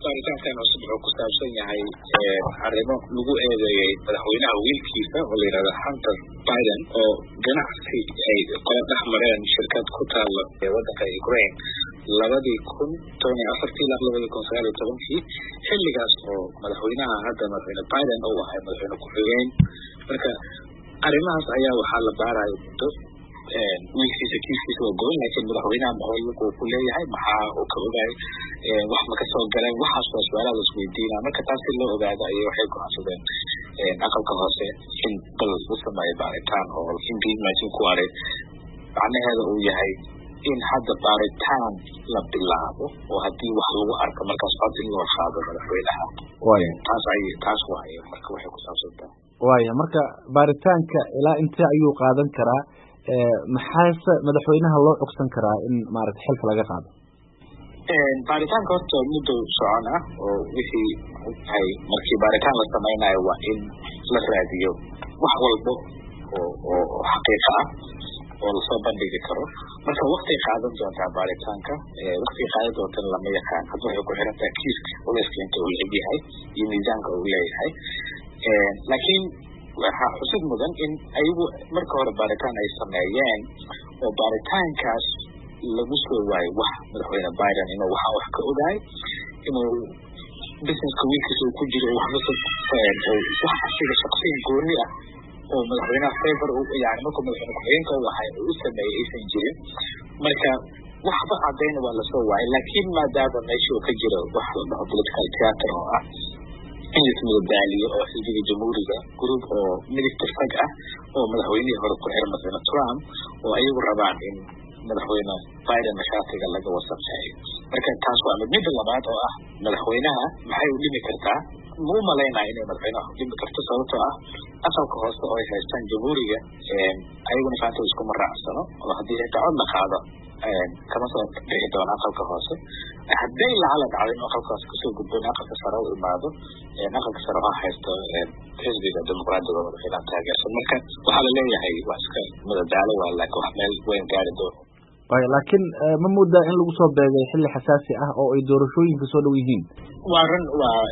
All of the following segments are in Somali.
baaritaankan cusub wuxuu ku saabsan yahay arrimo lagu eedeeyey madaxweynaha wiilkiisa oo la yidhahdo Hunter Biden oo ganacsi ay kala dhex mareen shirkad ku taala waddanka Ukraine 2014 xilligaas oo madaxweynaha hadda madaxweyne Biden uu ahaa madaxweyne ku-xigeen marka arrimahaas ayaa waxaa la baarayo muddo wiilkiisa kiiskiisa waa goon laakiin madaxweynaha maxaa uu ku leeyahay maxaa uu ka ogaay wax ma ka soo galeen waxaas waa su'aalaha la isweydiinaa marka taas si loo ogaado ayay waxay go'aansadeen aqalka hoose in bal u sameeyo baaritaan oo impeachment ku aray macnaheedu uu yahay in hadda baaritaan la bilaabo oo haddii wax lagu arko markaas cod in loo qaado madaxweynaha taas waaye marka waxay ku saabsantaa waaye marka baaritaanka ilaa intee ayuu qaadan karaa maxaase madaxweynaha loo cogsan karaa in maaragtay xilka laga qaado baaritaanka horta muddo socon ah oo wixii ay markii baaritaan la sameynayo waa in la raadiyo wax walbo oo xaqiiqa ah oo lasoo bandhigi karo marka waqti qaadan doontaa baaritaanka waqti qaadan doonta lama yaqaan hadda waxay ku xiran tahay kiiska culeyska inta uu leeyahay iyo miisaanka uu leeyahay laakiin waxaa xusid mudan in ayagu marka hore baaritaan ay sameeyeen oo baaritaankaas lagu soo waayay wax madaxweyne Biden inuu waxa wax ka ogaay inuu businesska wiilkiisa uu ku jiro wax asiga shaqsiyan gooni ah oo madaxweynaha favor yani markuu madaxweyne ku-xigeenka u ahay uu sameeyey aysan jirin marka waxba cadayna waa lasoo waayay laakiin maadaama meesha uu ka jiro wax la dhaho political theater oo ah in ismadaaliyo oo xisbiga jamhuuriga group oo midigta fag ah oo madaxweynihii hore ku xiran madaxweyne Trump oo ayagu rabaan in madaxweyne Biden mashaatiga laga wasaqeeyo marka taas waa mid labaad oo ah madaxweynaha maxay u dhimi kartaa ma u malaynaa inay madaxweynaha u dhimi karto sababtoo ah aqalka hoose oo ay haystaan jamhuuriga ayaguna faanta isku maraacsano oo haddii xitaa cod la qaado kama soo bixi doona aqalka hoose hadday lacala dhacdo in aqalka hoose kasoo gudboon aqalka sare u imaado aqalka sare waxaa haysto xisbiga dimuqraadiga madaxweynaha taageersan marka waxaa la leeyahay waa iska madadaalo waa laakiin wax meel weyn gaari doono laakiin ma moodaa in lagu soo beegay xilli xasaasi ah oo ay doorashooyinka soo dhow yihiin waa run waa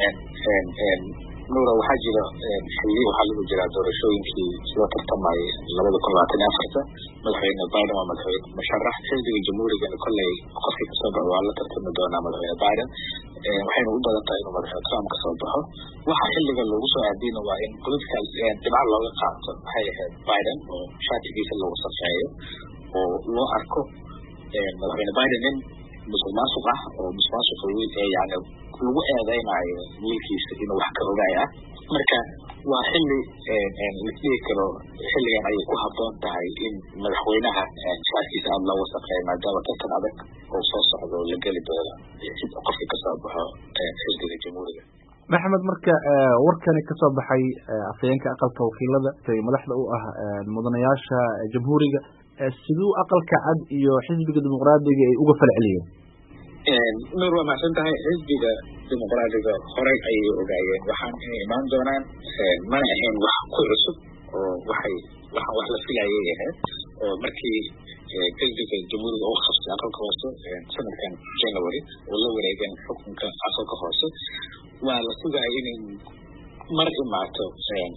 nuura waxaa jira xilli waxaa lagu jiraa doorashooyinkii soo tartamayay 2024 madaxweyne Biden waa madaxweyne musharax xisbiga jamhuurigana kolley qofkii kasoo baxo waa la tartami doonaa madaxweyne Biden waxayna u badan tahay inuu madaxweyne Trump kasoo baxo waxa xilliga loogu soo aadina waa in political dhinac looga qaato maxay ahayd Biden oo shaatigiisa lagu safeeyo oo loo arko madaxweyne Biden in musuqmaasuq ah oo musuqmaasuqa yani lagu eedeynayo wiilkiisa inuu wax ka ogaay ah marka waa xilli la dhihi karo xilligan ayay ku habboon tahay in madaxweynaha shaatigiisa aada loo wasaqeeyo maadaama tartan adag oo soo socdo la geli doono qofkii kasoo baxo xisbiga jamhuuriga maxamed marka warkani kasoo baxay afhayeenka aqalka wakiilada madaxda u ah mudanayaasha jamhuuriga siduu aqalka cad iyo xisbiga dimuqraadiga ay uga falceliyeen nur waa mahadsan tahay xisbiga dimuqraadiga horey ayay ogaayeen waxaan inay imaan doonaan mana ahayn wax ku cusub oo waxaan wax la filayay ahayd oo markii xisbiga jamhuuriga uu qabtay aqalka hoose sanadkan January oo la wareegeen xukunka aqalka hoose waa la sugayay inay mar imaato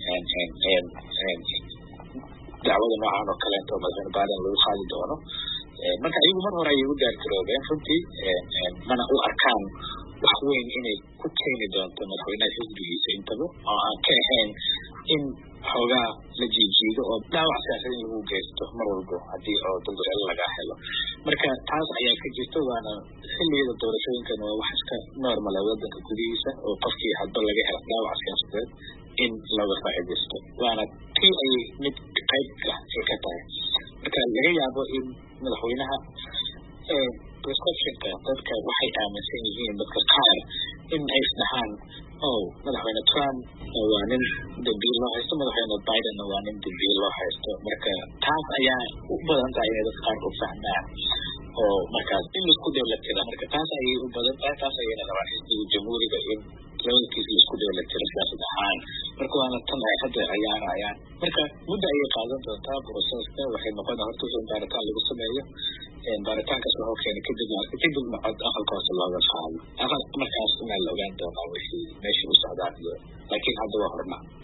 dacwada noocan oo kaleeto madaxweyne Biden lagu qaadi doono marka ayagu mar hore ayay u gaargaroobeen runtii mana u arkaan wax weyn inay ku keeni doonto madaxweynaha xisbigiisa intaba oo aan ka ahayn in xoogaa la jiijiido oo dhaawac siyaasadeed in lagu geysto mar walbo haddii oo dulduleelo laga helo marka taas ayaa ka jirta waana xilliyada doorashooyinkan waa wax iska normala wadanka gudihiisa oo qofkii hadba laga helo dhaawac siyaasadeed in laga faa'iidaysto waana tii ayay mid qayb ah ay ka tahay marka laga yaabo in madaxweynaha perceptionka dadka waxay aaminsan yihiin dadka qaar in ay isdhahaan madaxweyne Trump waa nin dambiil loo haysto madaxweyne Biden waa nin dambiil loo haysto marka taas ayaa u badan tahay inay dadka qaar u fahmaan oo markaas in laisku dheellatira marka taas ayay u badan tahay taas ayayna rabaan xisbiga jamhuuriga in labadkiisa laisku dheellatiro siyaasad ahaan marka waana tan ay hadda ciyaarayaan marka muddo ayay qaadan doontaa broseska waxay noqon horta in baaritaan lagu sameeyo baaritaankaas waxuu keenay kadibna cod aqalka hoose looga qaado markaas in doonaa wixii meeshii u socdaan iyo laakiin hadda waa horma